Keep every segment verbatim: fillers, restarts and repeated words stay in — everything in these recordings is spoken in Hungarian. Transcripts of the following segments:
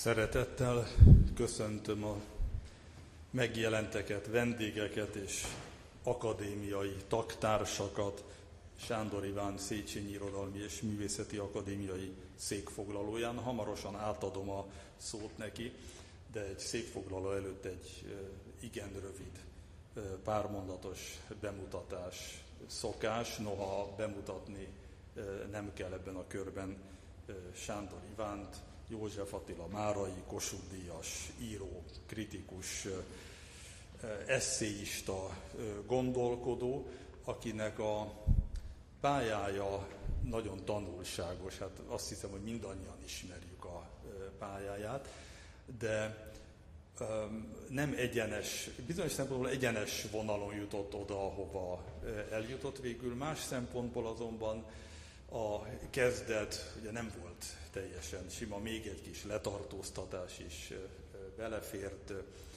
Szeretettel köszöntöm a megjelenteket, vendégeket és akadémiai tagtársakat, Sándor Iván Széchenyi Irodalmi és Művészeti Akadémiai székfoglalóján. Hamarosan átadom a szót neki, de egy székfoglaló előtt egy igen rövid, pármondatos bemutatás szokás, noha bemutatni nem kell ebben a körben Sándor Ivánt, József Attila Márai, Kossuth-díjas író, kritikus, esszéista, gondolkodó, akinek a pályája nagyon tanulságos. Hát azt hiszem, hogy mindannyian ismerjük a pályáját, de nem egyenes, bizonyos szempontból egyenes vonalon jutott oda, ahova eljutott végül. Más szempontból azonban a kezdet ugye nem volt teljesen sima, még egy kis letartóztatás is belefért,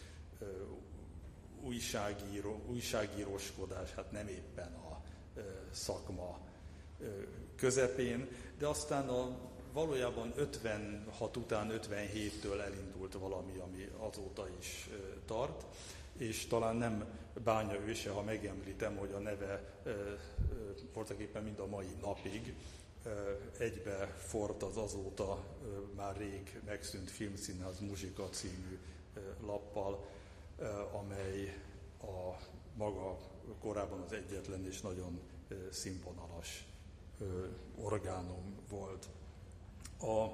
újságíró, újságíróskodás, hát nem éppen a szakma közepén, de aztán a valójában ötvenhat után, ötvenhéttől elindult valami, ami azóta is tart, és talán nem bánya őse, ha megemlítem, hogy a neve voltaképpen mind a mai napig egybe fort az azóta már rég megszűnt Filmszínház Muzsika című lappal, amely a maga korábban az egyetlen és nagyon színvonalas orgánum volt. A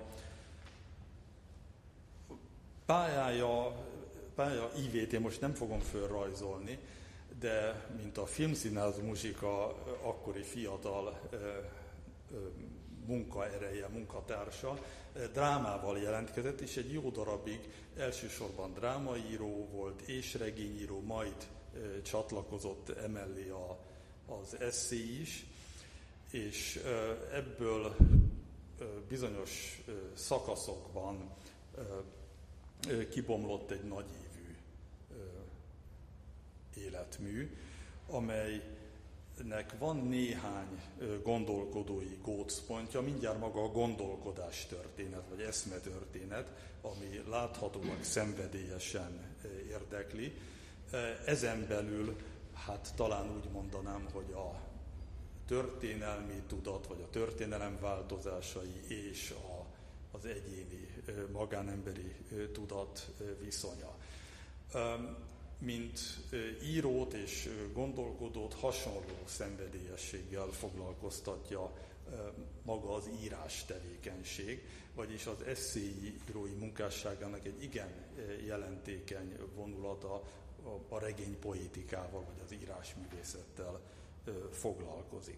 pályája, pálya ívét én most nem fogom fölrajzolni, de mint a Filmszínház Muzsika akkori fiatal munkaereje, munkatársa, drámával jelentkezett, és egy jó darabig elsősorban drámaíró volt, és regényíró, majd csatlakozott emellé a, az esszé is, és ebből bizonyos szakaszokban kibomlott egy nagyívű életmű, amelynek van néhány gondolkodói gócpontja, mindjárt maga a gondolkodás történet, vagy eszmetörténet, ami láthatóan szenvedélyesen érdekli. Ezen belül, hát talán úgy mondanám, hogy a történelmi tudat, vagy a történelem változásai és a, az egyéni magánemberi tudat viszonya. Mint írót és gondolkodót hasonló szenvedélyességgel foglalkoztatja maga az írás tevékenység, vagyis az esszéi írói munkásságának egy igen jelentékeny vonulata a regény poétikával, vagy az írásművészettel foglalkozik.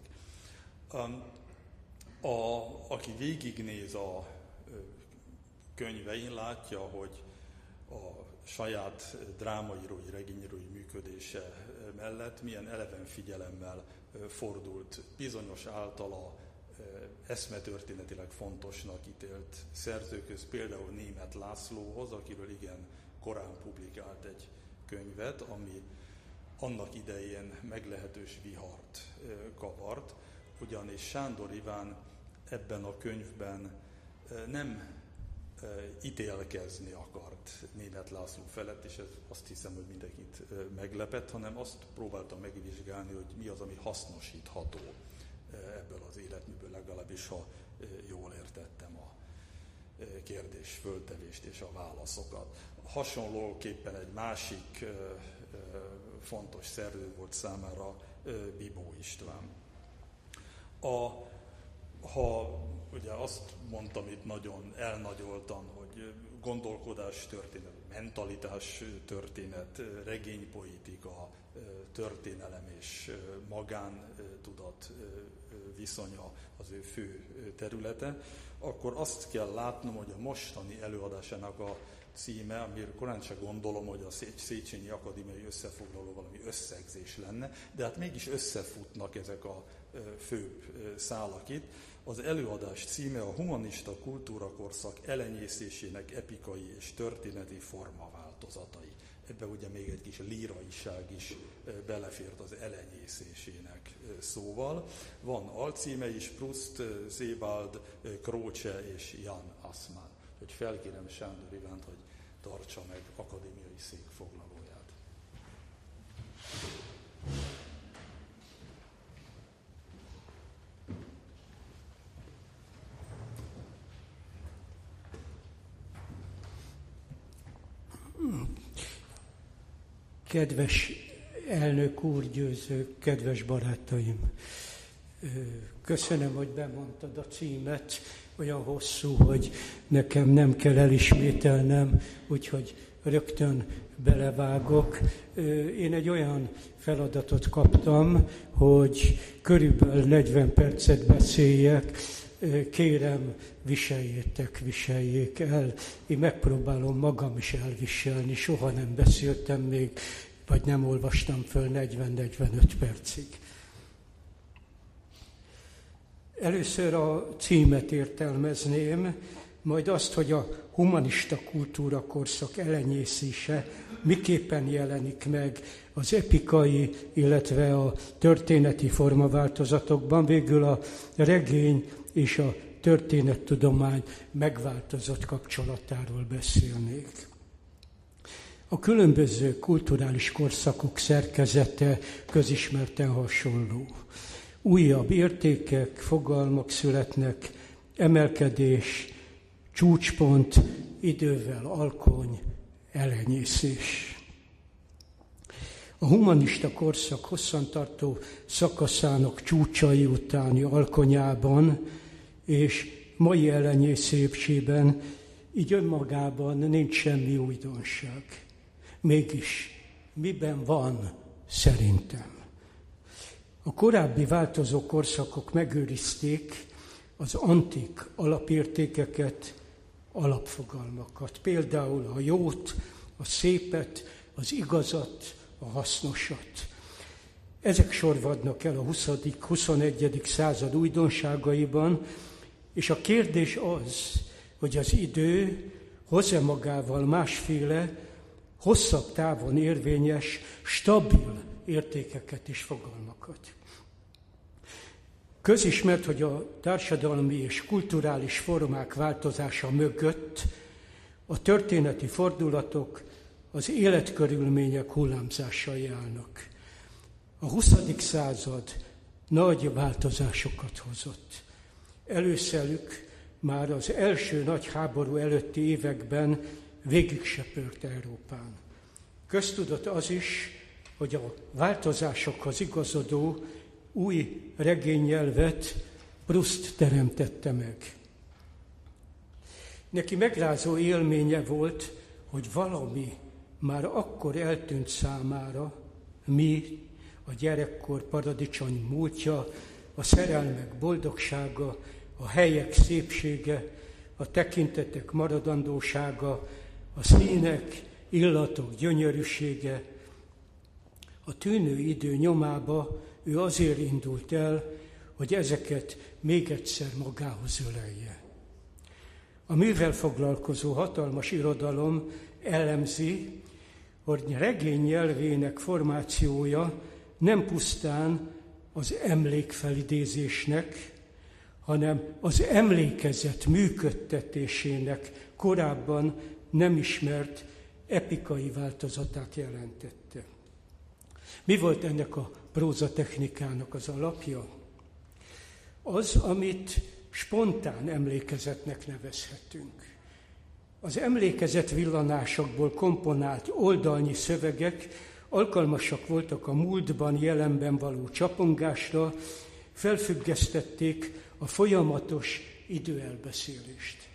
A, aki végignéz a könyvein, látja, hogy a saját drámaírói, regényírói működése mellett milyen eleven figyelemmel fordult bizonyos általa eszmetörténetileg fontosnak ítélt szerzőköz, például Németh Lászlóhoz, akiről igen korán publikált egy könyvet, ami annak idején meglehetős vihart kavart, ugyanis Sándor Iván ebben a könyvben nem ítélkezni akart Németh László felett, és ez azt hiszem, hogy mindenkit meglepett, hanem azt próbálta megvizsgálni, hogy mi az, ami hasznosítható ebből az életműből, legalábbis ha jól értettem a kérdés föltevést és a válaszokat. Hasonlóképpen egy másik fontos szerző volt számára Bibó István. A, ha ugye azt mondtam itt nagyon elnagyoltan, hogy gondolkodás történet, mentalitás történet, regénypoétika, történelem és magántudat viszonya az ő fő területe, akkor azt kell látnom, hogy a mostani előadásának a címe, amiről korán sem gondolom, hogy a Széchenyi Akadémiai Összefoglaló valami összegzés lenne, de hát mégis összefutnak ezek a főbb szálak itt. Az előadás címe a Humanista kultúrakorszak elenyészésének epikai és történeti formaváltozatai. Ebben ugye még egy kis líraiság is belefért az elenyészésének szóval. Van alcíme is, Proust, Sebald, Croce és Jan Assmann. hogy felkérem Sándor Ivánt, hogy tartsa meg akadémiai szék foglalóját. Kedves elnök úr, győző, kedves barátaim! Köszönöm, hogy bemondtad a címet, olyan hosszú, hogy nekem nem kell elismételnem, úgyhogy rögtön belevágok. Én egy olyan feladatot kaptam, hogy körülbelül negyven percet beszéljek. Kérem, viseljétek, viseljék el. Én megpróbálom magam is elviselni, soha nem beszéltem még, vagy nem olvastam föl negyven-negyvenöt percig. Először a címet értelmezném, majd azt, hogy a humanista kultúra korszak elenyészése miképpen jelenik meg az epikai, illetve a történeti formaváltozatokban, végül a regény és a történettudomány megváltozott kapcsolatáról beszélnék. A különböző kulturális korszakok szerkezete közismerten hasonló. Újabb értékek, fogalmak születnek, emelkedés, csúcspont, idővel alkony, elenyészés. A humanista korszak hosszantartó szakaszának csúcsai utáni alkonyában és mai elenyészésében így önmagában nincs semmi újdonság. Mégis miben van szerintem? A korábbi változó korszakok megőrizték az antik alapértékeket, alapfogalmakat. Például a jót, a szépet, az igazat, a hasznosat. Ezek sorvadnak el a huszadik-huszonegyedik század újdonságaiban, és a kérdés az, hogy az idő hozza magával másféle, hosszabb távon érvényes, stabil értékeket és fogalmakat. Közismert, hogy a társadalmi és kulturális formák változása mögött a történeti fordulatok, az életkörülmények hullámzásai állnak. A huszadik század nagy változásokat hozott. Előszelük már az első nagy háború előtti években végigsöpört Európán. Köztudott az is, hogy a változásokhoz igazodó új regénynyelvet Proust teremtette meg. Neki megrázó élménye volt, hogy valami már akkor eltűnt számára, mi, a gyerekkor paradicsom múltja, a szerelmek boldogsága, a helyek szépsége, a tekintetek maradandósága, a színek, illatok gyönyörűsége. A tűnő idő nyomába ő azért indult el, hogy ezeket még egyszer magához ölelje. A művel foglalkozó hatalmas irodalom elemzi, hogy regény nyelvének formációja nem pusztán az emlékfelidézésnek, hanem az emlékezet működtetésének korábban nem ismert epikai változatát jelentette. Mi volt ennek a prózatechnikának az alapja? Az, amit spontán emlékezetnek nevezhetünk. Az emlékezet villanásokból komponált oldalnyi szövegek alkalmasak voltak a múltban, jelenben való csapongásra, felfüggesztették a folyamatos időelbeszélést.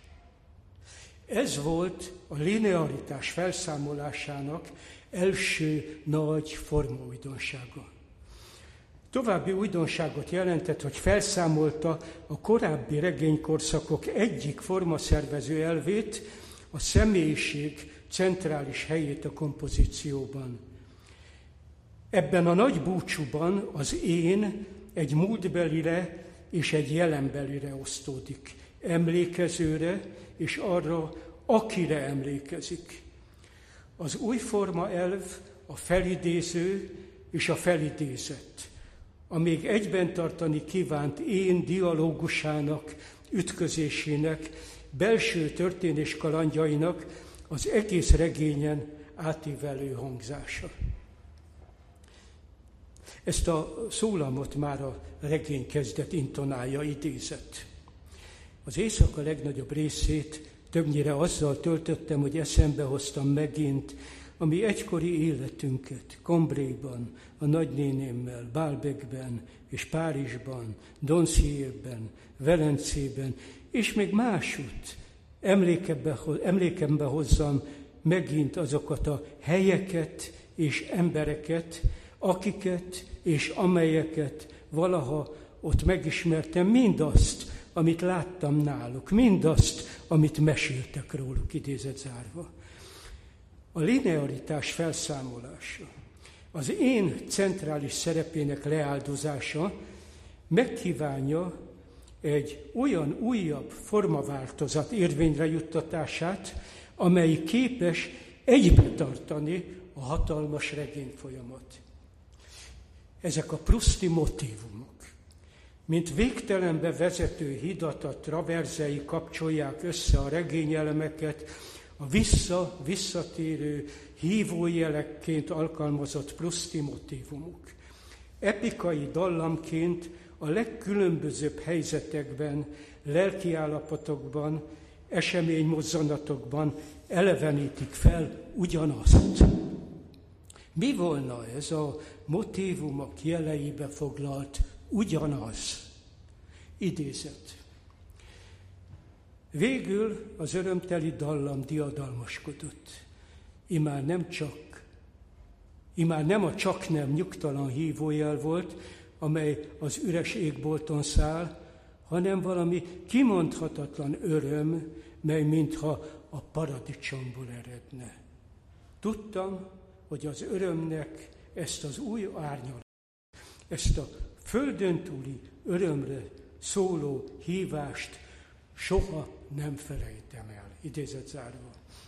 Ez volt a linearitás felszámolásának első nagy formaújdonsága. További újdonságot jelentett, hogy felszámolta a korábbi regénykorszakok egyik formaszervező elvét, a személyiség centrális helyét a kompozícióban. Ebben a nagy búcsúban az én egy múltbelire és egy jelenbelire osztódik, emlékezőre és arra, akire emlékezik. Az új forma elv a felidéző és a felidézett, a még egyben tartani kívánt én dialógusának, ütközésének belső történés kalandjainak az egész regényen átívelő hangzása. Ezt a szólamot már a regény kezdet intonálja, idézett. Az éjszaka legnagyobb részét többnyire azzal töltöttem, hogy eszembe hoztam megint a mi egykori életünket, Cambrai-ban, a nagynénémmel, Baalbekben és Párizsban, Doncier-ben, Velencében, és még másutt emlékembe, emlékembe hozzam megint azokat a helyeket és embereket, akiket és amelyeket valaha ott megismertem, mindazt, amit láttam náluk, mindazt, amit meséltek róluk, idézet zárva. A linearitás felszámolása, az én centrális szerepének leáldozása megkívánja egy olyan újabb formaváltozat érvényre juttatását, amely képes egybe tartani a hatalmas regényfolyamat. Ezek a pruszti motívumok, mint végtelenbe vezető hidat, a traverzei kapcsolják össze a regényelemeket, a vissza-visszatérő hívójelekként alkalmazott pruszti motívumok. Epikai dallamként a legkülönbözőbb helyzetekben, lelkiállapotokban, eseménymozzanatokban elevenítik fel ugyanazt. Mi volna ez a motívumok jeleibe foglalt ugyanaz? Idézet. Végül az örömteli dallam diadalmaskodott. Imár nem csak, imár nem a csak nem nyugtalan hívójel volt, amely az üres égbolton száll, hanem valami kimondhatatlan öröm, mely mintha a paradicsomból eredne. Tudtam, hogy az örömnek ezt az új árnyalat, ezt a földön túli örömre szóló hívást soha nem felejtem el. Idézet zárva.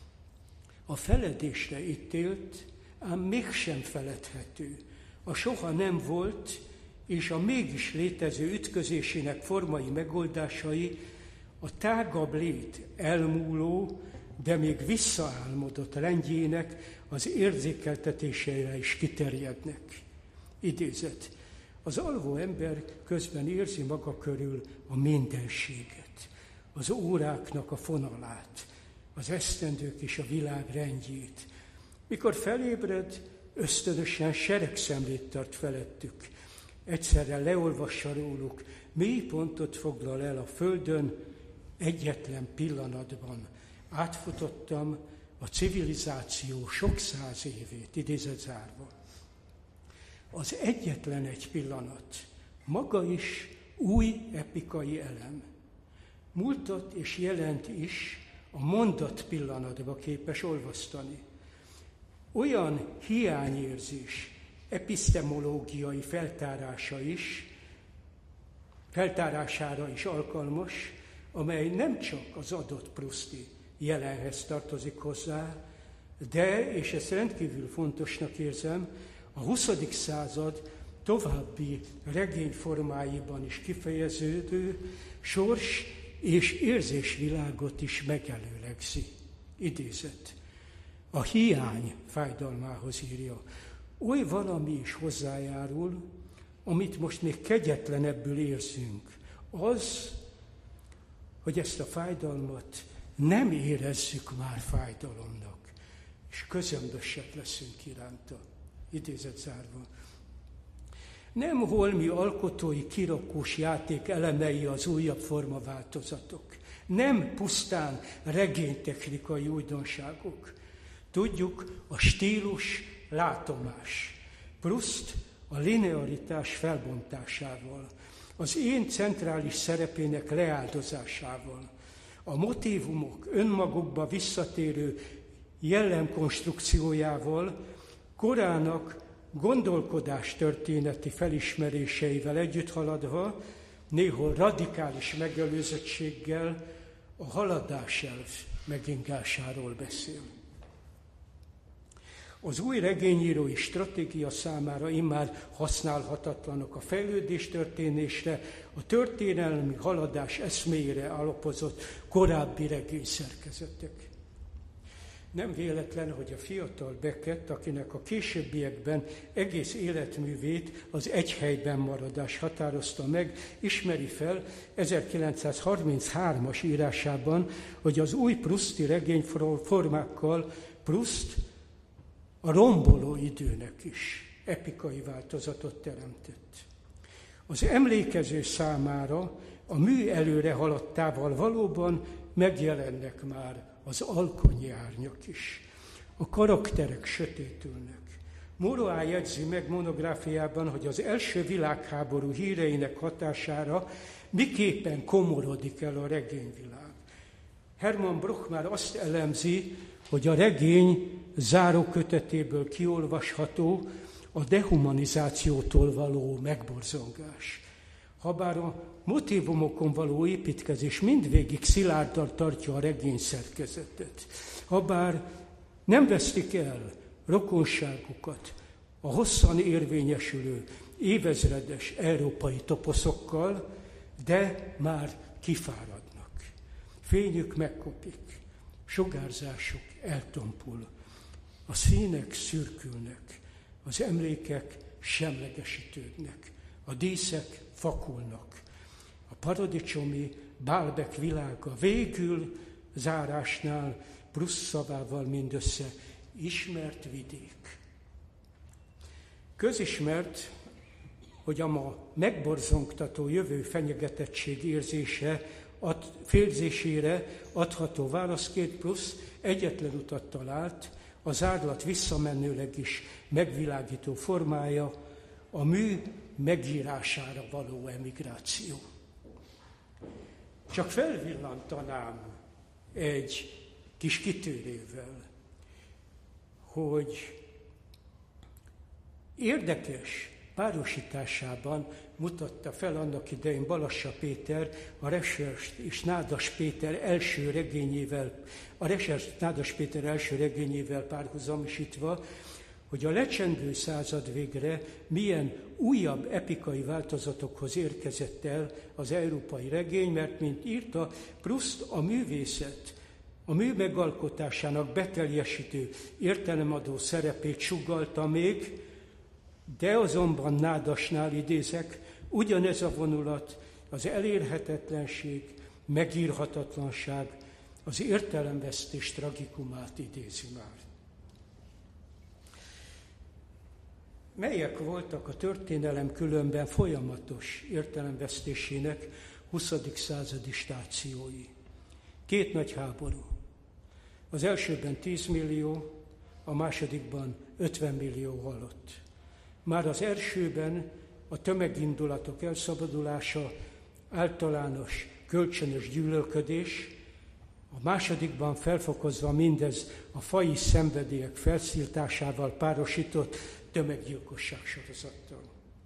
A feledésre ítélt, ám mégsem feledhető. A soha nem volt, és a mégis létező ütközésének formai megoldásai a tágabb lét elmúló, de még visszaálmodott rendjének az érzékeltetéseire is kiterjednek. Idézet. Az alvó ember közben érzi maga körül a mindenséget, az óráknak a fonalát, az esztendők és a világ rendjét. Mikor felébred, ösztönösen seregszemlét tart felettük. Egyszerre leolvassa róluk, mély pontot foglal el a földön, egyetlen pillanatban. Átfutottam a civilizáció sok száz évét, idézet zárva. Az egyetlen egy pillanat, maga is új epikai elem. Múltat és jelent is a mondat pillanatba képes olvasztani. Olyan hiányérzés, epistemológiai feltárása is, feltárására is alkalmas, amely nem csak az adott pruszti jelenhez tartozik hozzá, de, és ezt rendkívül fontosnak érzem, a huszadik század további regényformáiban is kifejeződő sors és érzésvilágot is megelőlegzi. Idézet. A hiány fájdalmához írja. Oly valami is hozzájárul, amit most még kegyetlenebbül érzünk. Az, hogy ezt a fájdalmat nem érezzük már fájdalomnak, és közömbösek leszünk iránta. Idézet zárva. Nem holmi alkotói kirakós játék elemei az újabb formaváltozatok. Nem pusztán regénytechnikai újdonságok. Tudjuk, a stílus látomás. Proust a linearitás felbontásával, az én centrális szerepének leáldozásával, a motívumok önmagukba visszatérő jellemkonstrukciójával, korának gondolkodás történeti felismeréseivel együtt haladva, néhol radikális megelőzöttséggel a haladáselv megingásáról beszél. Az új regényírói stratégia számára immár használhatatlanok a fejlődés történésre, a történelmi haladás eszméjére alapozott korábbi regényszerkezetek. Nem véletlen, hogy a fiatal Beckett, akinek a későbbiekben egész életművét az egy helyben maradás határozta meg, ismeri fel ezerkilencszázharminchárom-as írásában, hogy az új Prousti regényformákkal Proust a romboló időnek is epikai változatot teremtett. Az emlékező számára a mű előre haladtával valóban megjelennek már az alkonyi árnyak is. A karakterek sötétülnek. Maurois jegyzi meg monográfiában, hogy az első világháború híreinek hatására miképpen komorodik el a regényvilág. Hermann Broch már azt elemzi, hogy a regény zárókötetéből kiolvasható a dehumanizációtól való megborzongás. Habár a motívumokon való építkezés mindvégig szilárddal tartja a regény szerkezetet, habár nem vesztik el rokonságukat a hosszan érvényesülő évezredes európai toposzokkal, de már kifáradnak. Fényük megkopik, sugárzásuk eltompul, a színek szürkülnek, az emlékek semlegesítődnek, a díszek fakulnak. A paradicsomi Baalbek világa végül zárásnál Proust szavával mindössze ismert vidék. Közismert, hogy a ma megborzongtató jövő fenyegetettség érzése ad, félzésére adható válaszként Proust egyetlen utat talált, a zárlat visszamenőleg is megvilágító formája, a mű megírására való emigráció. Csak felvillantanám egy kis kitérővel, hogy érdekes párosításában mutatta fel annak idején Balassa Péter a Recherche és Nádas Péter első regényével, a Recherche Nádas Péter első regényével párhuzamosítva, hogy a lecsengő század végre milyen újabb epikai változatokhoz érkezett el az európai regény, mert mint írta, Proust a művészet, a mű megalkotásának beteljesítő, értelemadó szerepét sugallta még, de azonban Nádasnál idézek, ugyanez a vonulat, az elérhetetlenség, megírhatatlanság, az értelemvesztés tragikumát idézi már. Melyek voltak a történelem különben folyamatos értelemvesztésének huszadik századi stációi? Két nagy háború. Az elsőben tíz millió, a másodikban ötven millió halott. Már az elsőben a tömegindulatok elszabadulása, általános kölcsönös gyűlölködés, a másodikban felfokozva mindez a faji szenvedélyek felszírtásával párosított tömeggyilkosság sorozattal.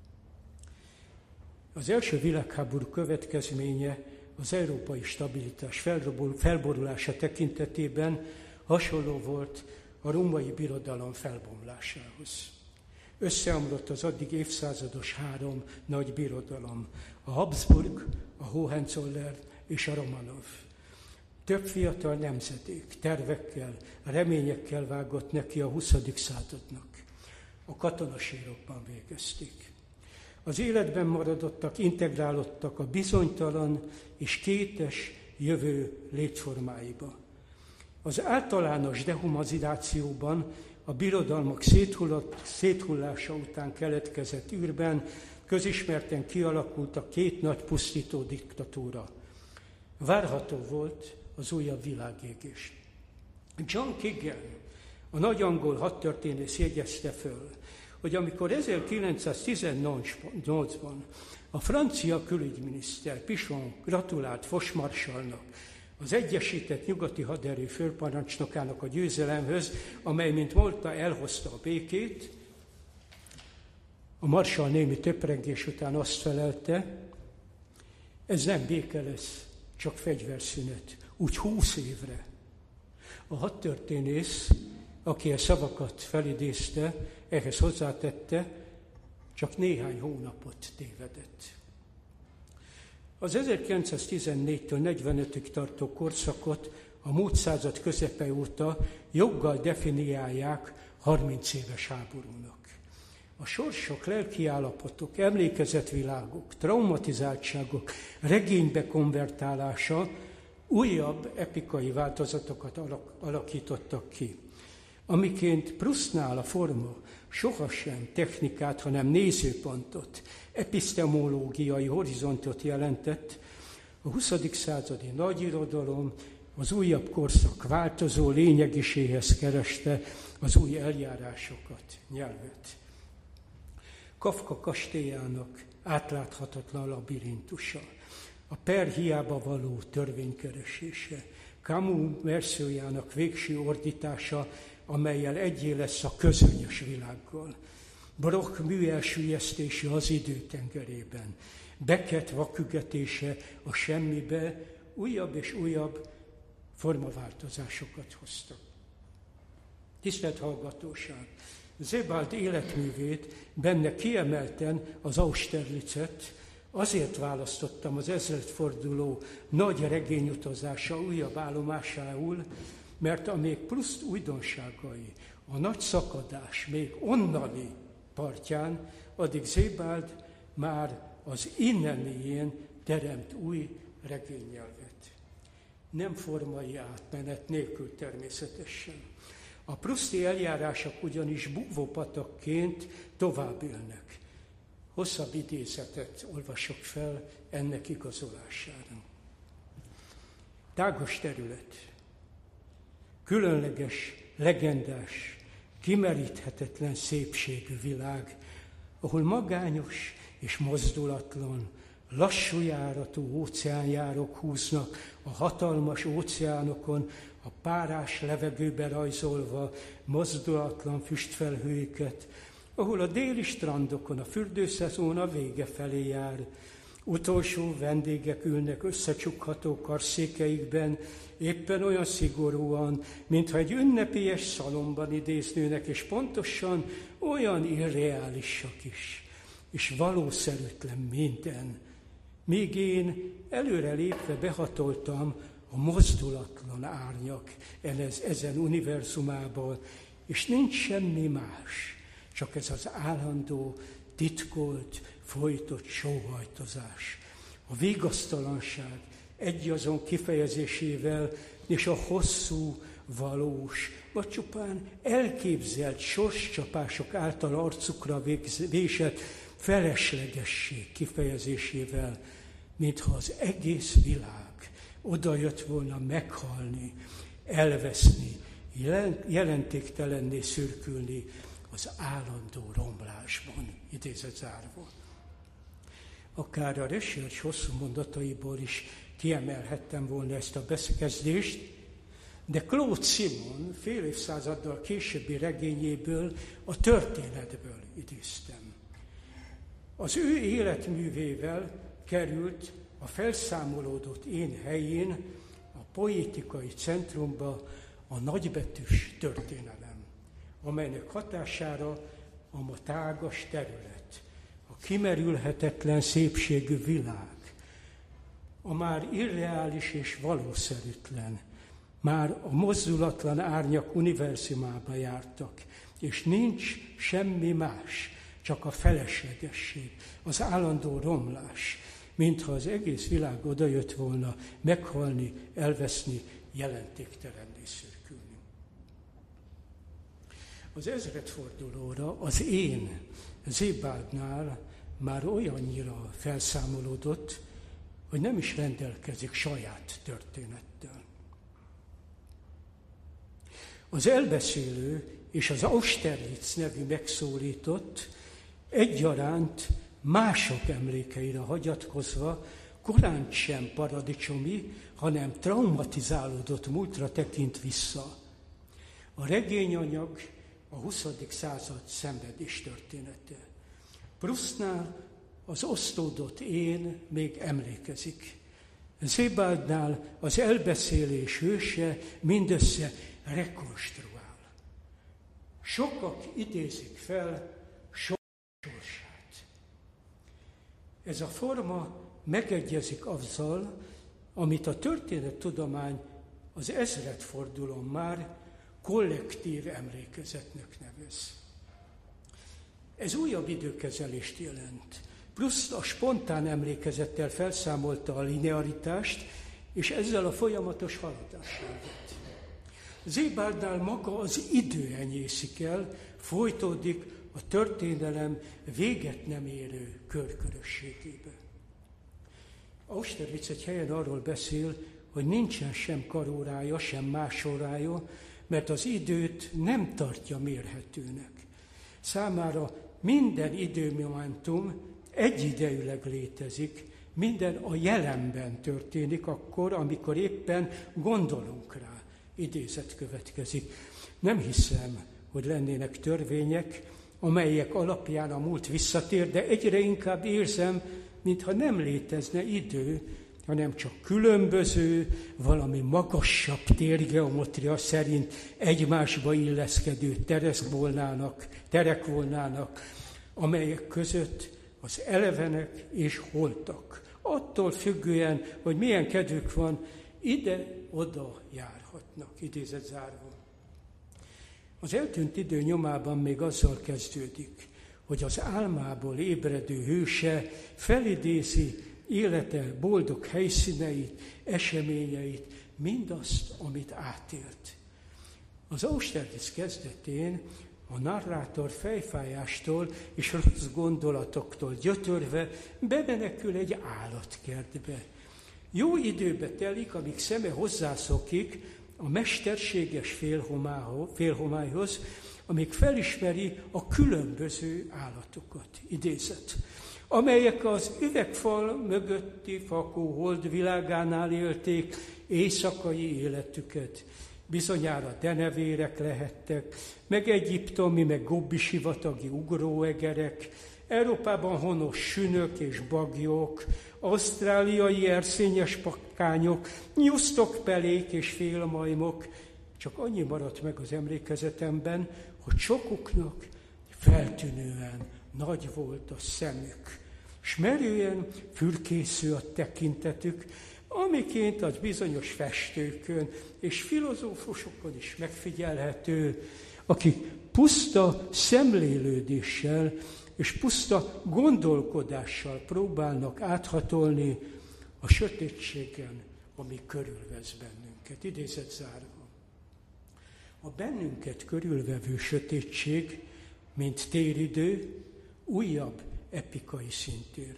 Az első világháború következménye az európai stabilitás felborulása tekintetében hasonló volt a római birodalom felbomlásához. Összeomlott az addig évszázados három nagy birodalom, a Habsburg, a Hohenzollern és a Romanov. Több fiatal nemzedék tervekkel, reményekkel vágott neki a huszadik századnak. A katonasírokban végezték. Az életben maradottak, integrálódtak a bizonytalan és kétes jövő létformáiba. Az általános dehumanizációban a birodalmak széthullása után keletkezett űrben közismerten kialakult a két nagy pusztító diktatúra. Várható volt az újabb világégés. John Keegan, a nagy angol hadtörténész jegyezte föl, hogy amikor ezerkilencszáztizennyolcban a francia külügyminiszter Pichon gratulált Foch marsalnak, az egyesített nyugati haderő főparancsnokának a győzelemhöz, amely, mint mondta, elhozta a békét, a marsall némi töprengés után azt felelte, ez nem béke lesz, csak fegyverszünet, úgy húsz évre. A hadtörténész aki a szavakat felidézte, ehhez hozzátette, csak néhány hónapot tévedett. Az ezerkilencszáztizennégytől negyvenötig tartó korszakot a múlt század közepe óta joggal definiálják harminc éves háborúnak. A sorsok, lelkiállapotok, emlékezetvilágok, traumatizáltságok regénybe konvertálása újabb epikai változatokat alakítottak ki. Amiként Proustnál a forma sohasem technikát, hanem nézőpontot, epistemológiai horizontot jelentett, a huszadik századi nagyirodalom az újabb korszak változó lényegiséhez kereste az új eljárásokat, nyelvet. Kafka kastélyának átláthatatlan labirintusa, a per hiába való törvénykeresése, Camus verziójának végső ordítása, amellyel egyé lesz a közönyös világgal, Brock műelsüllyesztése az idő tengerében, Beckett vakügetése a semmibe újabb és újabb formaváltozásokat hoztak. Tisztelt hallgatóság! Sebald életművét, benne kiemelten az Austerlitzet, azért választottam az ezredforduló nagy regényutazása újabb állomásául, mert amíg Proust újdonságai, a nagy szakadás még onnani partján, addig Sebald már az innenién teremt új regénynyelvet. Nem formai átmenet nélkül természetesen. A prousti eljárások ugyanis búvópatakként tovább élnek. Hosszabb idézetet olvasok fel ennek igazolására. Tágos terület, különleges, legendás, kimeríthetetlen szépségű világ, ahol magányos és mozdulatlan, lassú járatú óceánjárok húznak a hatalmas óceánokon, a párás levegőbe rajzolva mozdulatlan füstfelhőiket, ahol a déli strandokon a fürdőszezon a vége felé jár. Utolsó vendégek ülnek összecsukható karszékeikben, éppen olyan szigorúan, mintha egy ünnepélyes szalomban idéznének, és pontosan olyan irreálisak is, és valószerűtlen minden. Míg én előre lépve behatoltam a mozdulatlan árnyak ezen univerzumából, és nincs semmi más, csak ez az állandó, titkolt, folytott sóhajtozás. A vigasztalanság egyazon kifejezésével és a hosszú, valós, vagy csupán elképzelt sorscsapások által arcukra vésett feleslegesség kifejezésével, mintha az egész világ oda jött volna meghalni, elveszni, jelentéktelenné szürkülni az állandó romlásban, idézet zárva. Akár a research hosszú mondataiból is kiemelhettem volna ezt a bekezdést, de Claude Simon fél évszázaddal későbbi regényéből, a történetből idéztem. Az ő életművével került a felszámolódott én helyén a poétikai centrumba a nagybetűs történelem, amelynek hatására a ma tágas terület, a kimerülhetetlen szépségű világ, a már irreális és valószerűtlen, már a mozdulatlan árnyak univerzumába jártak, és nincs semmi más, csak a feleslegesség, az állandó romlás, mintha az egész világ odajött volna meghalni, elveszni, jelentéktelenné szürkülni. Az ezredfordulóra az én Sebaldnál már olyannyira felszámolódott, hogy nem is rendelkezik saját történettel. Az elbeszélő és az Austerlitz nevű megszólított egyaránt mások emlékeire hagyatkozva korán sem paradicsomi, hanem traumatizálódott múltra tekint vissza. A regényanyag a huszadik század szenvedés története. Proustnál az osztódott én még emlékezik. Sebaldnál az elbeszélés hőse mindössze rekonstruál. Sokak idézik fel sok sorsát. Ez a forma megegyezik azzal, amit a történettudomány az ezredfordulón már kollektív emlékezetnek nevez. Ez újabb időkezelést jelent, plusz a spontán emlékezettel felszámolta a linearitást, és ezzel a folyamatos haladásságot. Zébárdnál maga az idő enyészik el, folytódik a történelem véget nem érő körkörösségébe. Austerlitz egy helyen arról beszél, hogy nincsen sem karórája, sem másórája, mert az időt nem tartja mérhetőnek. Számára minden időmomentum egyidejűleg létezik, minden a jelenben történik akkor, amikor éppen gondolunk rá. Idézet következik. Nem hiszem, hogy lennének törvények, amelyek alapján a múlt visszatér, de egyre inkább érzem, mintha nem létezne idő, hanem csak különböző, valami magasabb térgeometria szerint egymásba illeszkedő terek volnának, terek volnának, amelyek között az elevenek és holtak. Attól függően, hogy milyen kedvük van, ide-oda járhatnak, idézet zárva. Az eltűnt idő nyomában még azzal kezdődik, hogy az álmából ébredő hőse felidézi élete boldog helyszíneit, eseményeit, mindazt, amit átélt. Az Austerlitz kezdetén a narrátor fejfájástól és rossz gondolatoktól gyötörve bemenekül egy állatkertbe. Jó időbe telik, amíg szeme hozzászokik a mesterséges félhomályhoz, amíg felismeri a különböző állatokat. Idézet. Amelyek az üvegfal mögötti fakó holdvilágánál élték éjszakai életüket. Bizonyára denevérek lehettek, meg egyiptomi, meg gobbi-sivatagi ugróegerek, Európában honos sünök és bagyok, ausztráliai erszényes pakkányok, nyusztokpelék és félmajmok. Csak annyi maradt meg az emlékezetemben, hogy sokuknak feltűnően nagy volt a szemük, s merően fürkésző a tekintetük, amiként az bizonyos festőkön és filozófusokon is megfigyelhető, akik puszta szemlélődéssel és puszta gondolkodással próbálnak áthatolni a sötétségen, ami körülvesz bennünket. Idézet zárva. A bennünket körülvevő sötétség, mint téridő, újabb epikai szintér.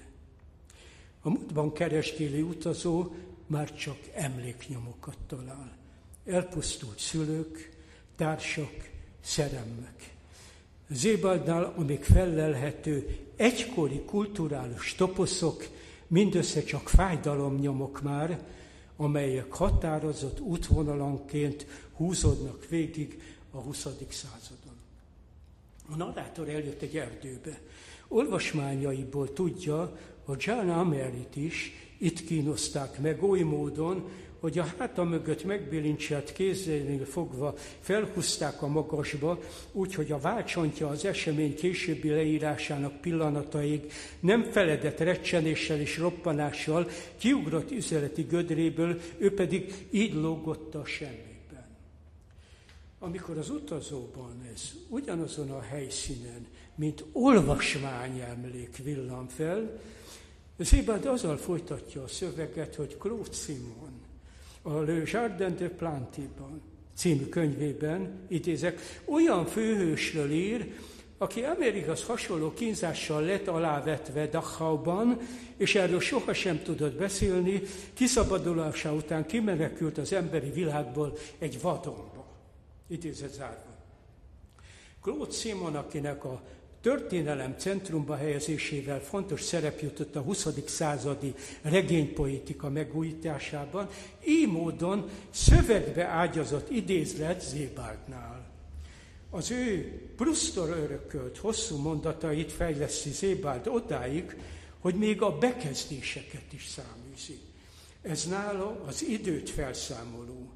A múltban keresgéli utazó már csak emléknyomokat talál. Elpusztult szülők, társak, szerelmek. Zébaldnál a még fellelhető egykori kulturális toposzok mindössze csak fájdalomnyomok már, amelyek határozott útvonalanként húzódnak végig a huszadik századon. A narrátor eljött egy erdőbe. Olvasmányaiból tudja, hogy John Amerit is itt kínozták meg oly módon, hogy a háta mögött megbilincselt kézénél fogva felhúzták a magasba, úgyhogy a válcsontja az esemény későbbi leírásának pillanataig nem feledett recsenéssel és roppanással kiugrott üzleti gödréből, ő pedig így lógott a semmiben. Amikor az utazóban ez ugyanazon a helyszínen, mint olvasmányemlék villan fel, Zébald azzal folytatja a szöveget, hogy Claude Simon a Le Jardin de Planty-ban című könyvében, idézek, olyan főhősről ír, aki Amerikhoz hasonló kínzással lett alávetve Dachauban, és erről sohasem tudott beszélni, kiszabadulása után kimenekült az emberi világból egy vadonba. Idézet zárva. Claude Simon, akinek a történelem centrumba helyezésével fontos szerep jutott a huszadik századi regénypoetika megújításában, így módon szövegbe ágyazott idézlet Zébaldnál. Az ő Prousztól örökölt hosszú mondatait fejleszti Zébald odáig, hogy még a bekezdéseket is száműzi. Ez nála az időt felszámoló,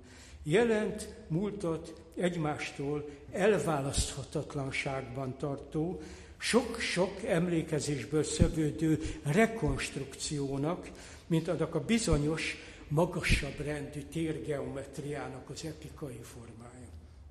Jelent múltat egymástól elválaszthatatlanságban tartó, sok-sok emlékezésből szövődő rekonstrukciónak, mint annak a bizonyos, magasabb rendű térgeometriának az epikai formája.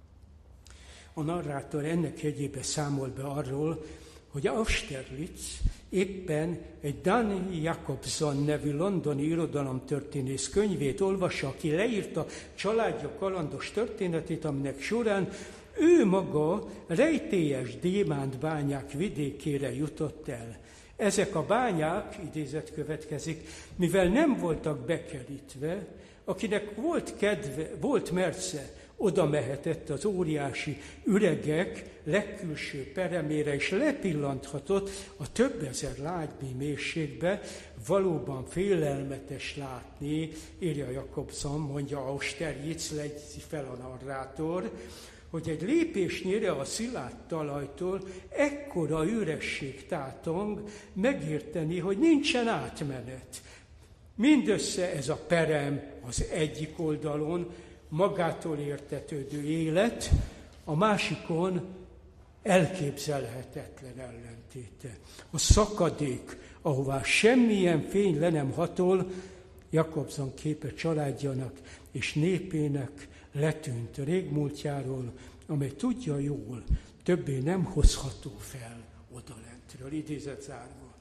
A narrátor ennek jegyében számol be arról, hogy Austerlitz éppen egy Dan Jacobson nevű londoni irodalomtörténész könyvét olvassa, aki leírta családja kalandos történetét, aminek során ő maga rejtélyes gyémántbányák vidékére jutott el. Ezek a bányák, idézet következik, mivel nem voltak bekerítve, akinek volt kedve, volt mersze, oda mehetett az óriási üregek legkülső peremére, és lepillanthatott a több ezer lábnyi mélységbe, valóban félelmetes látni, írja Jacobson, mondja Austerlitz, legyzi fel a narrátor, hogy egy lépésnyire a szilárd talajtól ekkora üresség tátong, megérteni, hogy nincsen átmenet. Mindössze ez a perem az egyik oldalon, magától értetődő élet, a másikon elképzelhetetlen ellentéte. A szakadék, ahová semmilyen fény le nem hatol, Jacobson képe családjának és népének letűnt régmúltjáról, amely tudja jól, többé nem hozható fel odalentről. Idézet zárva.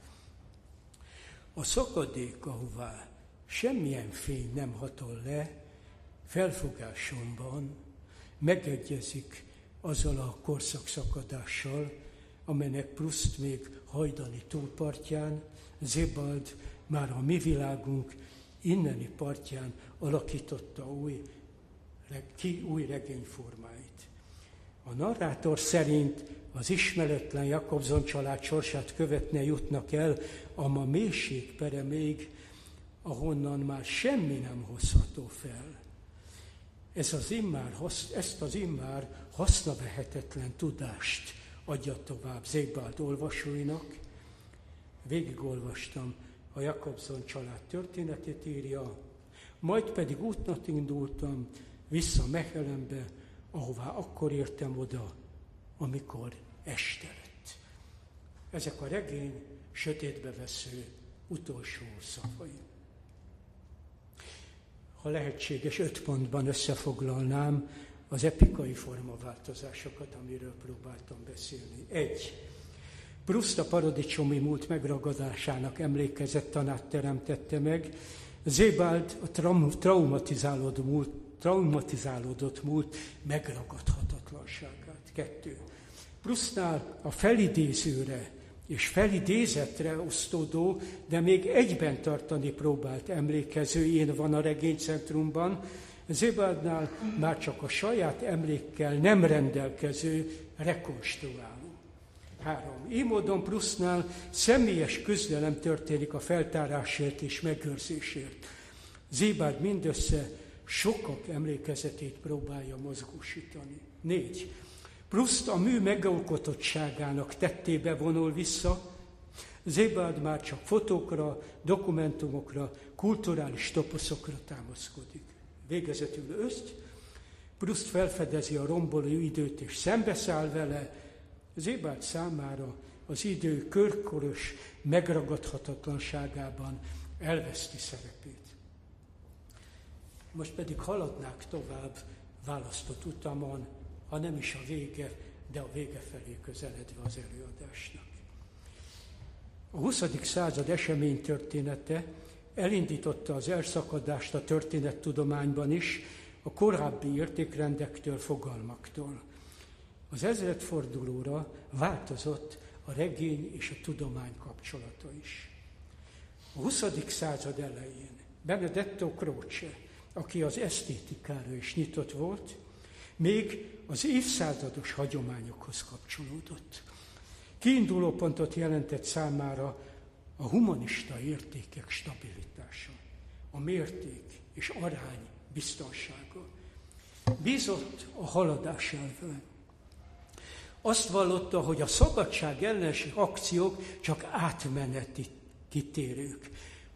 A szakadék, ahová semmilyen fény nem hatol le, felfogásomban megegyezik azzal a korszak-szakadással, amelynek Proust még hajdani túlpartján, Sebald már a mi világunk inneni partján alakította új, ki új regényformáit. A narrátor szerint az ismeretlen Jacobson család sorsát követne jutnak el a ma mélység pereméig, ahonnan már semmi nem hozható fel. Ez az immár, ezt az immár hasznavehetetlen tudást adja tovább Sebald olvasóinak. Végigolvastam a Jacobson család történetét, írja, majd pedig útnak indultam vissza Mechelenbe, ahová akkor értem oda, amikor este lett. Ezek a regény sötétbe vesző utolsó szavai. Ha lehetséges, öt pontban összefoglalnám az epikai formaváltozásokat, amiről próbáltam beszélni. Egy. Proust a paradicsomi múlt megragadásának emlékezettanát teremtette meg, Sebald a traum- traumatizálódott múlt, traumatizálódott múlt megragadhatatlanságát. Kettő. Proustnál a felidézőre és felidézetre osztódó, de még egyben tartani próbált emlékezőjén van a regénycentrumban, Sebaldnál már csak a saját emlékkel nem rendelkező rekonstruáló. Három. Így módon Proustnál személyes küzdelem történik a feltárásért és megőrzésért. Sebald mindössze sokak emlékezetét próbálja mozgósítani. Négy. Proust a mű megalkotottságának tettébe vonul vissza, Sebald már csak fotókra, dokumentumokra, kulturális toposzokra támaszkodik. Végezetül öt. Proust felfedezi a romboló időt és szembeszáll vele, Sebald számára az idő körkörös megragadhatatlanságában elveszti szerepét. Most pedig haladnák tovább választott utamon, ha nem is a vége, de a vége felé közeledve az előadásnak. A huszadik század eseménytörténete elindította az elszakadást a történettudományban is, a korábbi értékrendektől, fogalmaktól. Az ezredfordulóra változott a regény és a tudomány kapcsolata is. A huszadik század elején Benedetto Croce, aki az esztétikára is nyitott volt, még az évszázados hagyományokhoz kapcsolódott. Kiindulópontot jelentett számára a humanista értékek stabilitása, a mérték és arány biztonsága. Bízott a haladás elvben. Azt vallotta, hogy a szabadság ellenes akciók csak átmeneti kitérők.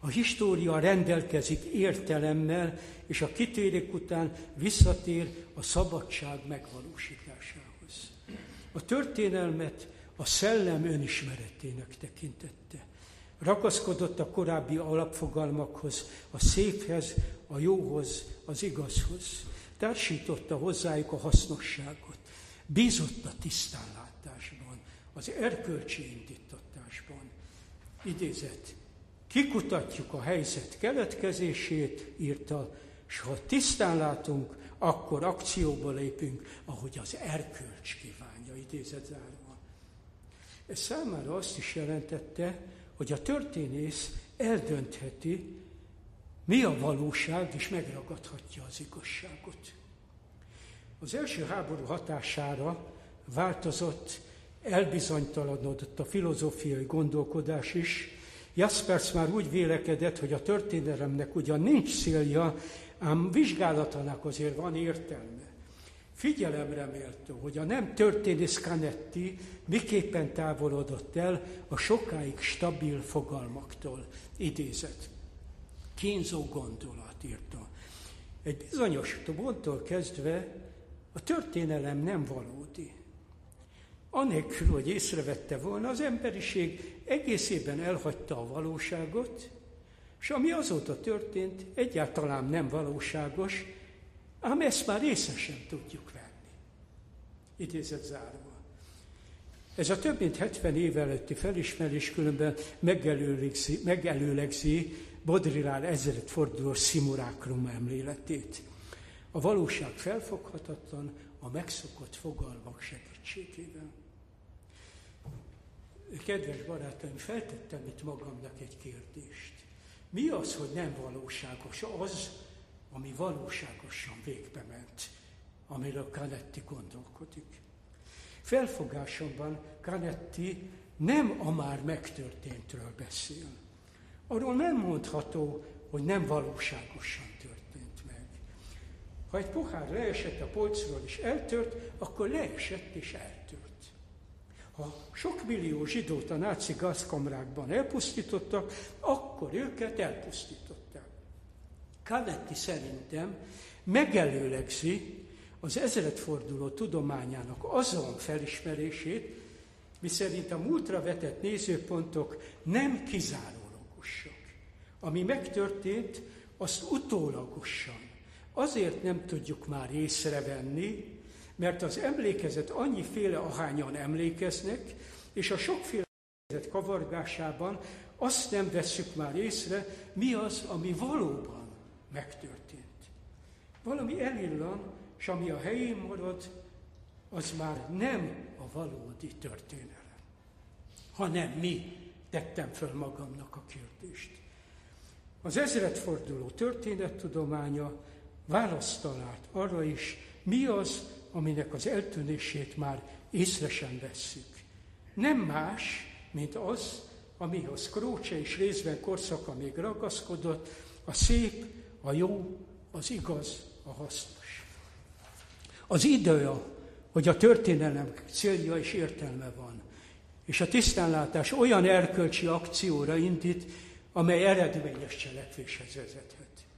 A história rendelkezik értelemmel, és a kitérék után visszatér a szabadság megvalósításához. A történelmet a szellem önismeretének tekintette. Ragaszkodott a korábbi alapfogalmakhoz, a széphez, a jóhoz, az igazhoz. Társította hozzájuk a hasznosságot. Bízott a tisztánlátásban, az erkölcsi indítatásban. Idézet. Kikutatjuk a helyzet keletkezését, írta, s ha tisztán látunk, akkor akcióba lépünk, ahogy az erkölcs kívánja, idézet zárva. Ez számára azt is jelentette, hogy a történész eldöntheti, mi a valóság, és megragadhatja az igazságot. Az első háború hatására változott, elbizonytalanodott a filozófiai gondolkodás is. Jaspers már úgy vélekedett, hogy a történelemnek ugyan nincs célja, ám vizsgálatának azért van értelme. Figyelemre méltó, hogy a nem történész Canetti miképpen távolodott el a sokáig stabil fogalmaktól. Idézet. Kínzó gondolat, írta. Egy bizonyos ponttól kezdve a történelem nem valódi. Anélkül, hogy észrevette volna, az emberiség egészében elhagyta a valóságot, és ami azóta történt, egyáltalán nem valóságos, ám ezt már észre sem tudjuk venni. Idézet zárva. Ez a több mint hetven év előtti felismerés különben megelőlegzi, megelőlegzi Baudrillard ezredfordulós szimurákrum emléletét. A valóság felfoghatatlan a megszokott fogalmak segítségével. Kedves barátaim, feltettem itt magamnak egy kérdést. Mi az, hogy nem valóságos? Az, ami valóságosan végbe ment, amiről Canetti gondolkodik. Felfogásomban Canetti nem a már megtörténtről beszél. Arról nem mondható, hogy nem valóságosan történt meg. Ha egy pohár leesett a polcról és eltört, akkor leesett és eltört. Ha sok millió zsidót a náci gázkamrákban elpusztítottak, akkor őket elpusztították. Canetti szerintem megelőlegzi az ezredforduló tudományának azon felismerését, miszerint a múltra vetett nézőpontok nem kizárólagosak. Ami megtörtént, azt utólagosan. Azért nem tudjuk már észrevenni, mert az emlékezet annyiféle, ahányan emlékeznek, és a sokféle emlékezet kavargásában azt nem vesszük már észre, mi az, ami valóban megtörtént. Valami elillan, és ami a helyén marad, az már nem a valódi történelem, hanem mi tettem föl magamnak a kérdést. Az ezredforduló történettudománya választ talált arra is, mi az, aminek az eltűnését már észre sem vesszük. Nem más, mint az, amihoz Croce és részben korszaka még ragaszkodott, a szép, a jó, az igaz, a hasznos. Az idő, hogy a történelem célja és értelme van, és a tisztánlátás olyan erkölcsi akcióra indít, amely eredményes cselekvéshez vezethet.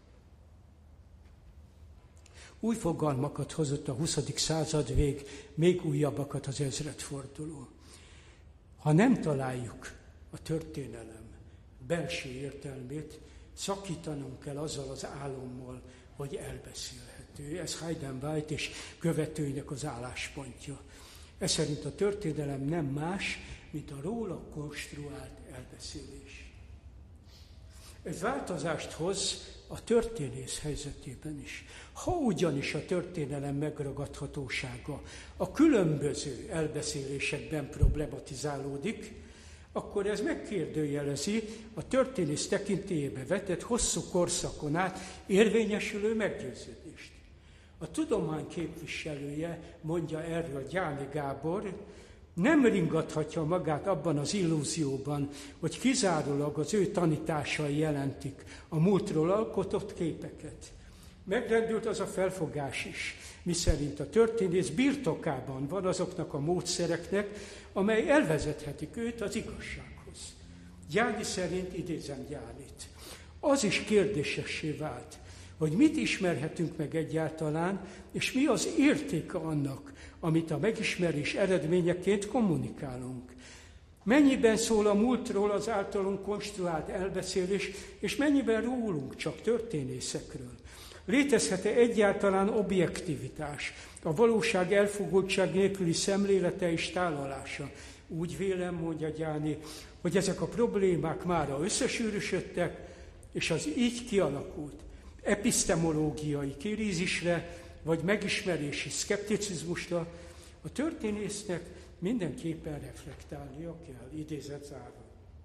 Új fogalmakat hozott a huszadik század vég, még újabbakat az ezredforduló. Ha nem találjuk a történelem belső értelmét, szakítanunk kell azzal az álommal, hogy elbeszélhető. Ez Hayden White és követőinek az álláspontja. Ez szerint a történelem nem más, mint a róla konstruált elbeszélés. Ez változást hoz a történész helyzetében is. Ha ugyanis a történelem megragadhatósága a különböző elbeszélésekben problematizálódik, akkor ez megkérdőjelezi a történész tekintélyébe vetett hosszú korszakon át érvényesülő meggyőződést. A tudomány képviselője, mondja erről Gyáni Gábor, nem ringathatja magát abban az illúzióban, hogy kizárólag az ő tanításai jelentik a múltról alkotott képeket. Megrendült az a felfogás is, miszerint a történész birtokában van azoknak a módszereknek, amely elvezethetik őt az igazsághoz. Gyáni szerint, idézem Gyánit, Az is kérdésessé vált, hogy mit ismerhetünk meg egyáltalán, és mi az értéke annak, amit a megismerés eredményeként kommunikálunk. Mennyiben szól a múltról az általunk konstruált elbeszélés, és mennyiben rólunk, csak történészekről. Létezhet-e egyáltalán objektivitás, a valóság elfogultság nélküli szemlélete és tálalása? Úgy vélem, mondja Gyáni, hogy ezek a problémák mára összesűrűsödtek, és az így kialakult epistemológiai kirízisre, vagy megismerési szkepticizmusra a történésznek mindenképpen reflektálnia kell, idézet zárva.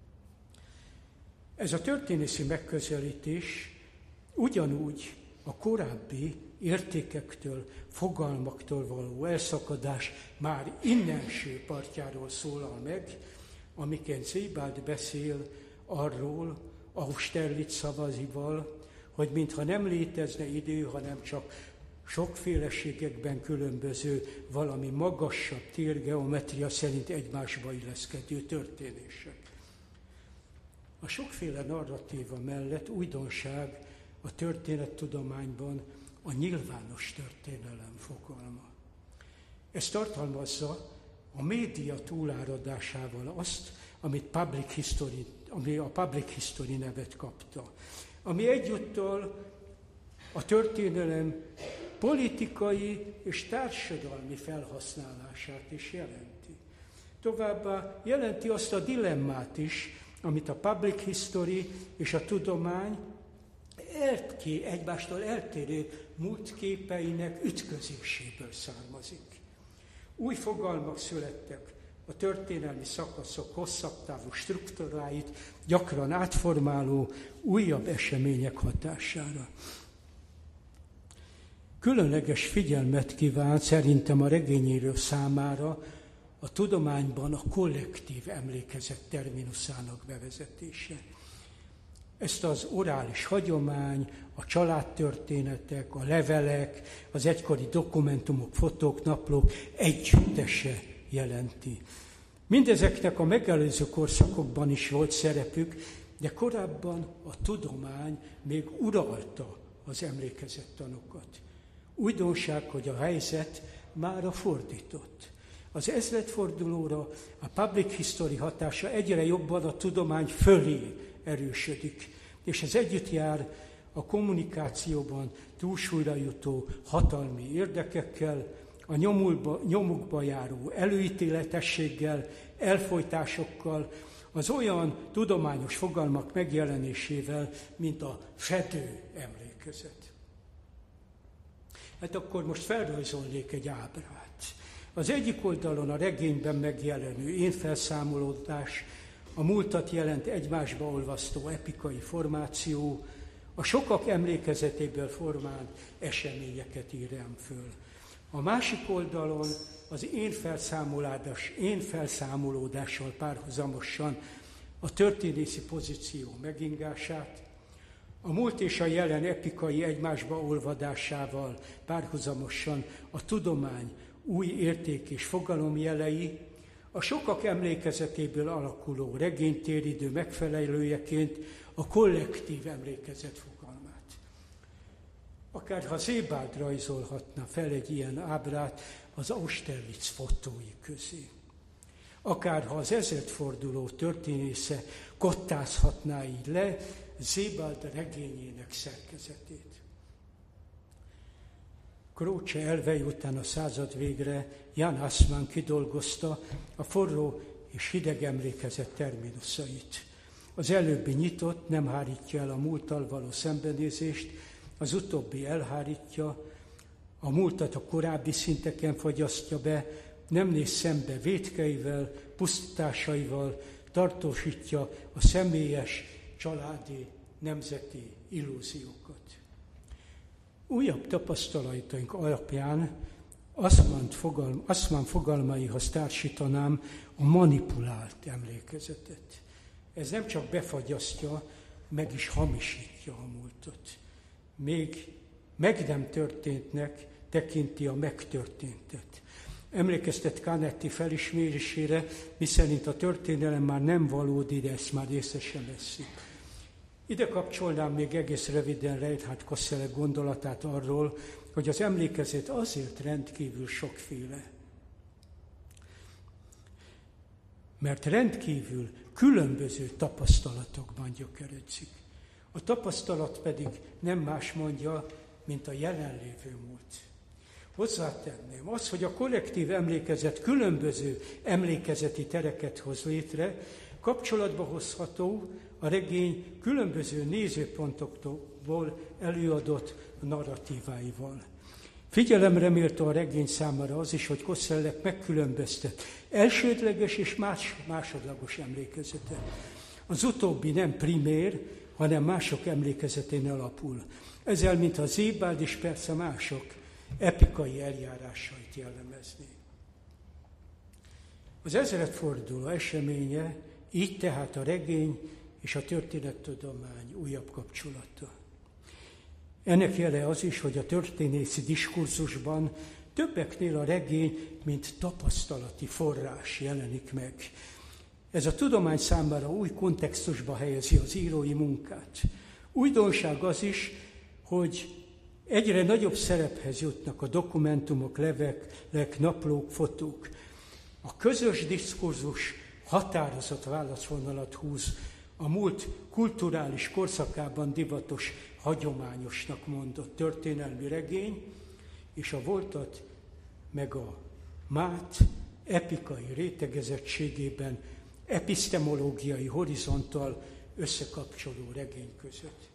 Ez a történészi megközelítés ugyanúgy a korábbi értékektől, fogalmaktól való elszakadás már innenső partjáról szólal meg, amiként Sebald beszél arról, Austerlitz szavazival, hogy mintha nem létezne idő, hanem csak sokféleségekben különböző, valami magasabb térgeometria szerint egymásba illeszkedő történések. A sokféle narratíva mellett újdonság a történettudományban a nyilvános történelem fogalma. Ez tartalmazza a média túláradásával azt, amit public history, ami a public history nevet kapta, ami egyúttal a történelem politikai és társadalmi felhasználását is jelenti. Továbbá jelenti azt a dilemmát is, amit a public history és a tudomány eltké, egymástól eltérő múltképeinek ütközéséből származik. Új fogalmak születtek, a történelmi szakaszok hosszabb távú struktúráit gyakran átformáló újabb események hatására. Különleges figyelmet kíván szerintem a regényíró számára a tudományban a kollektív emlékezet terminuszának bevezetése. Ezt az orális hagyomány, a családtörténetek, a levelek, az egykori dokumentumok, fotók, naplók együttese jelenti. Mindezeknek a megelőző korszakokban is volt szerepük, de korábban a tudomány még uralta az emlékezettanokat. Újdonság, hogy a helyzet mára fordított. Az ezredfordulóra a public history hatása egyre jobban a tudomány fölé erősödik, és ez együtt jár a kommunikációban túlsúlyra jutó hatalmi érdekekkel, a nyomulba, nyomukba járó előítéletességgel, elfojtásokkal, az olyan tudományos fogalmak megjelenésével, mint a fedő emlékezet. Hát akkor most felrajzolnék egy ábrát. Az egyik oldalon a regényben megjelenő énfelszámolódás, a múltat jelent egymásba olvasztó epikai formáció, a sokak emlékezetéből formált eseményeket írjam föl. A másik oldalon az én, felszámolódás, én felszámolódással párhuzamosan a történészi pozíció megingását, a múlt és a jelen epikai egymásba olvadásával párhuzamosan a tudomány új érték és fogalomjelei, a sokak emlékezetéből alakuló regénytéridő megfelelőjeként a kollektív emlékezet fogalmát. Akárha Sebald rajzolhatna fel egy ilyen ábrát az Austerlitz fotói közé. Akárha az ezredforduló történésze kottázhatná így le Sebald regényének szerkezetét. Croce elvei után a század végre Jan Assmann kidolgozta a forró és hideg emlékezet terminuszait. Az előbbi nyitott, nem hárítja el a múlttal való szembenézést, az utóbbi elhárítja, a múltat a korábbi szinteken fagyasztja be, nem néz szembe vétkeivel, pusztításaival, tartósítja a személyes, családi, nemzeti illúziókat. Újabb tapasztalataink alapján Assmann fogalm, Assmann fogalmaihoz társítanám a manipulált emlékezetet. Ez nem csak befagyasztja, meg is hamisítja a múltat. Még meg nem történtnek tekinti a megtörténtet. Emlékeztet Canetti felismerésére, miszerint a történelem már nem valódi, de ezt már észre sem veszik. Ide kapcsolnám még egész röviden Reinhard Koselleck gondolatát arról, hogy az emlékezet azért rendkívül sokféle. Mert rendkívül különböző tapasztalatokban gyökeredzik. A tapasztalat pedig nem más mondja, mint a jelenlévő múlt. Hozzátenném, az, hogy a kollektív emlékezet különböző emlékezeti tereket hoz létre, kapcsolatba hozható a regény különböző nézőpontokból előadott narratíváival. Figyelemre méltó a regény számára az is, hogy Koselleck megkülönböztet elsődleges és más, másodlagos emlékezetet. Az utóbbi nem primér, hanem mások emlékezetén alapul. Ezzel, mint a Sebald is persze mások epikai eljárásait jellemezni. Az ezredforduló eseménye így tehát a regény és a történettudomány újabb kapcsolata. Ennek jele az is, hogy a történészi diskurzusban többeknél a regény, mint tapasztalati forrás jelenik meg. Ez a tudomány számára új kontextusba helyezi az írói munkát. Újdonság az is, hogy egyre nagyobb szerephez jutnak a dokumentumok, levelek, naplók, fotók. A közös diskurzus határozott válaszvonalat húz a múlt kulturális korszakában divatos, hagyományosnak mondott történelmi regény, és a voltat meg a mát epikai rétegezettségében epistemológiai horizonttal összekapcsoló regény között.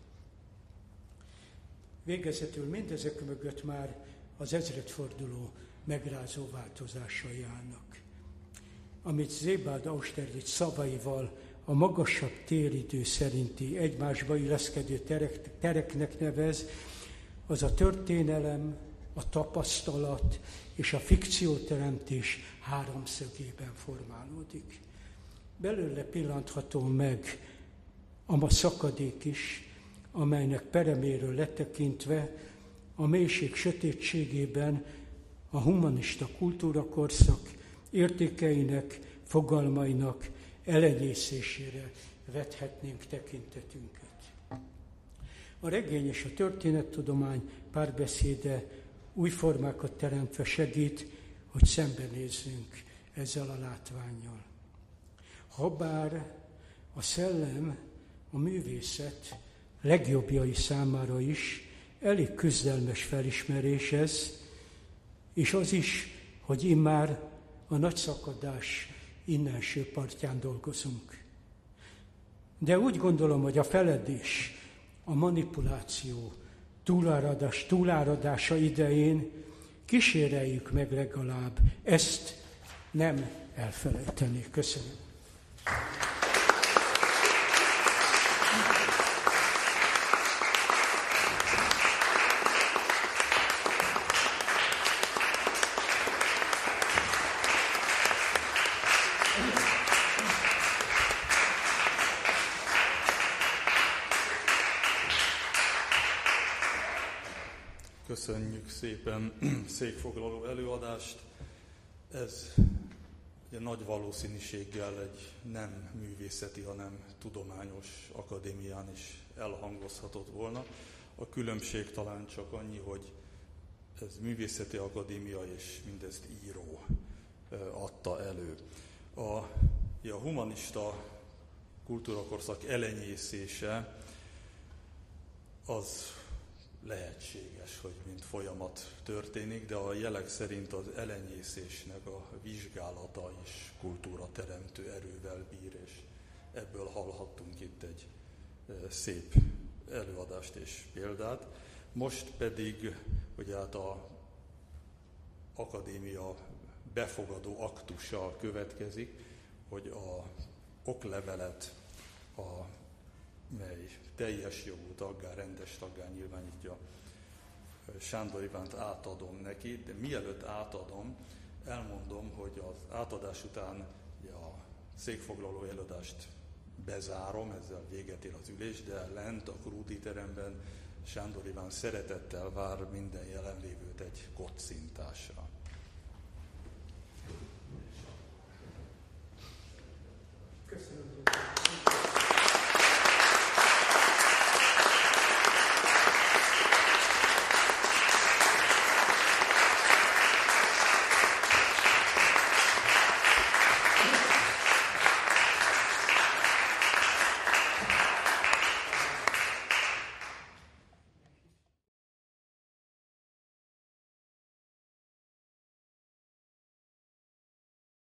Végezetül mindezek mögött már az ezredforduló megrázó változásai állnak, amit Sebald Austerlitz szavaival a magasabb téridő szerinti egymásba illeszkedő terek, tereknek nevez, az a történelem, a tapasztalat és a fikcióteremtés háromszögében formálódik. Belőle pillantható meg a ma szakadék is, amelynek pereméről letekintve a mélység sötétségében a humanista kultúrakorszak értékeinek, fogalmainak elenyészésére vethetnénk tekintetünket. A regény és a történettudomány párbeszéde új formákat teremtve segít, hogy szembenézzünk ezzel a látvánnyal. Habár a szellem, a művészet legjobbjai számára is elég küzdelmes felismerés ez, és az is, hogy immár a nagy szakadás innenső partján dolgozunk. De úgy gondolom, hogy a feledés, a manipuláció, túláradás, túláradása idején kíséreljük meg legalább ezt nem elfelejteni. Köszönöm. Köszönjük szépen székfoglaló előadást. Ez ugye nagy valószínűséggel egy nem művészeti, hanem tudományos akadémián is elhangozhatott volna. A különbség talán csak annyi, hogy ez művészeti akadémia, és mindezt író adta elő. A, a humanista kultúrakorszak elenyészése az lehetséges, hogy mint folyamat történik, de a jelek szerint az elenyészésnek a vizsgálata is kultúra teremtő erővel bír, és ebből hallhattunk itt egy szép előadást és példát. Most pedig, ugye hát a akadémia befogadó aktusa következik, hogy a oklevelet, a, mely teljes jogú taggá, rendes taggá nyilvánítja Sándor Ivánt, átadom neki, de mielőtt átadom, elmondom, hogy az átadás után ugye, a székfoglaló előadást bezárom, ezzel véget ér az ülés, de lent a Krúdi teremben Sándor Iván szeretettel vár minden jelenlévőt egy kocintásra.